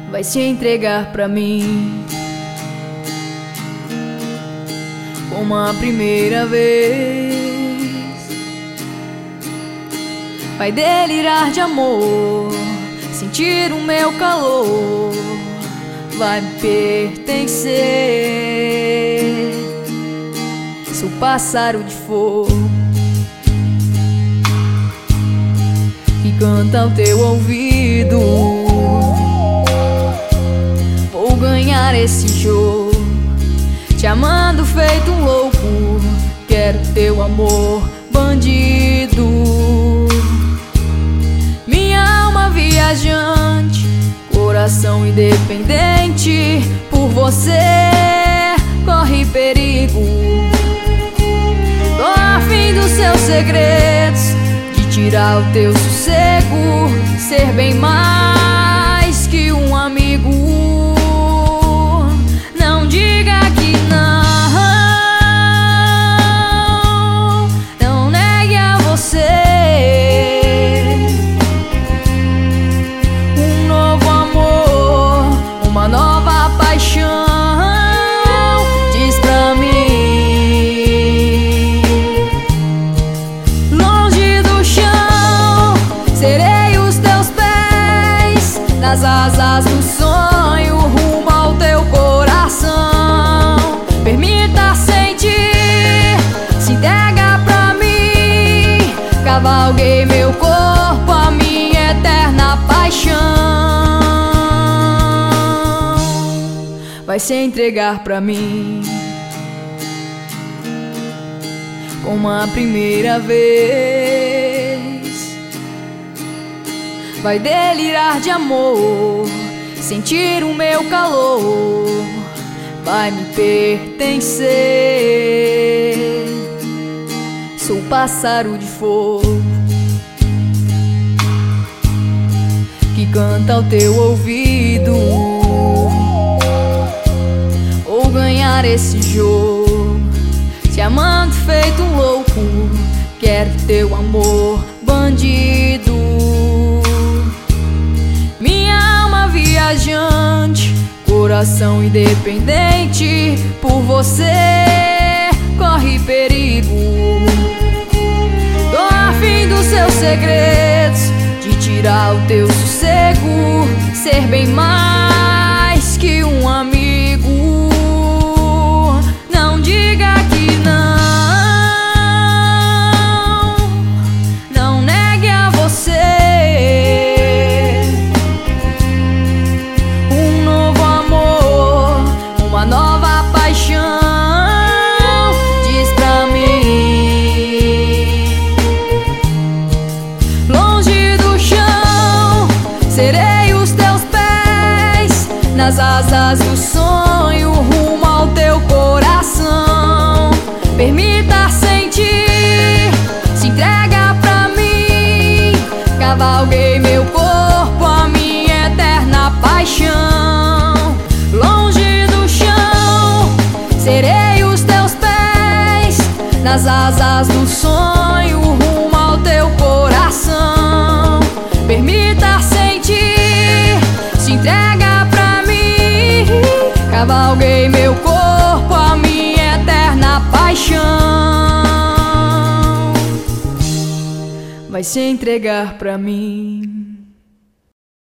vai se entregar pra mim como a primeira vez. Vai delirar de amor, sentir o meu calor, vai me pertencer. Sou pássaro de fogo que canta ao teu ouvido. Vou ganhar esse jogo, te amando feito um louco. Quero teu amor, bandido. Minha alma viajante, coração independente, por você corre perigo. Tô afim dos seus segredos, de tirar o teu sossego, ser bem mais que um amigo. Não diga que não, não negue a você um novo amor, uma nova paixão. Diz pra mim, longe do chão, serei os teus pés, nas asas do sonho, rumo ao teu coração. Permita sentir, se entrega pra mim. Cavalguei meu corpo, a minha eterna paixão. Vai se entregar pra mim como a primeira vez. Vai delirar de amor, sentir o meu calor, vai me pertencer. Sou pássaro de fogo que canta ao teu ouvido. Vou ganhar esse jogo, te amando feito um louco. Quero teu amor, bandido. Minha alma viajante, coração independente, por você corre perigo. Tô afim dos seus segredos, de tirar o teu sossego, ser bem mais que um amigo. Não diga que não, não negue a você um novo amor, uma nova paixão. Diz pra mim, longe do chão, serei os teus pés, nas asas do sonho, rumo ao teu coração. Permita sentir, se entrega pra mim. Cavalguei meu corpo, a minha eterna paixão. Longe do chão, serei os teus pés, nas asas do sonho, rumo ao teu coração. Permita sentir, se entrega pra mim. Cavalguei meu corpo, a minha eterna paixão. Vai se entregar pra mim.